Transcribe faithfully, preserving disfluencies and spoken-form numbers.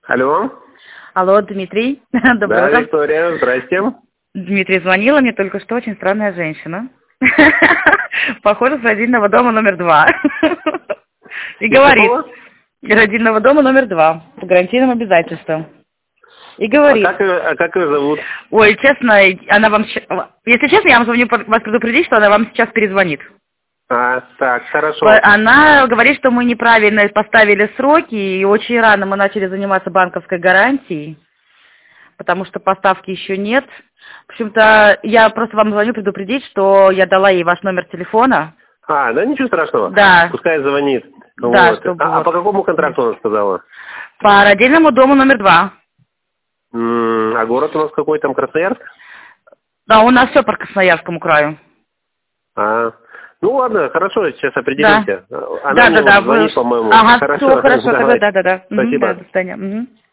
Алло. Алло, Дмитрий. Доброе Да, утро. Виктория, здрасте. Дмитрий, звонила мне только что очень странная женщина. Похоже, с родильного дома номер два. И говорит, родильного дома номер два, по гарантийным обязательствам. И говорит. А как, ее- а как ее зовут? Ой, честно, она вам... щ- Если честно, я вам звоню под- вас предупредить, что она вам сейчас перезвонит. А, так, хорошо. Она говорит, что мы неправильно поставили сроки, и очень рано мы начали заниматься банковской гарантией, потому что поставки еще нет. В общем-то, я просто вам звоню предупредить, что я дала ей ваш номер телефона. А, да ничего страшного. Да. Пускай звонит. Да, Вот. чтобы а, а вот. по какому контракту она сказала? По родильному дому номер два. М, а город у нас какой там, Красноярск? Да, у нас все по Красноярскому краю. А, ну ладно, хорошо, сейчас Да. определимся. Она Да, мне да, да. вот звонит, вы- по-моему. Ага, хорошо, все, хорошо, тогда, давай. да, да, да. Мгм, Спасибо. да, до свидания. Мгм.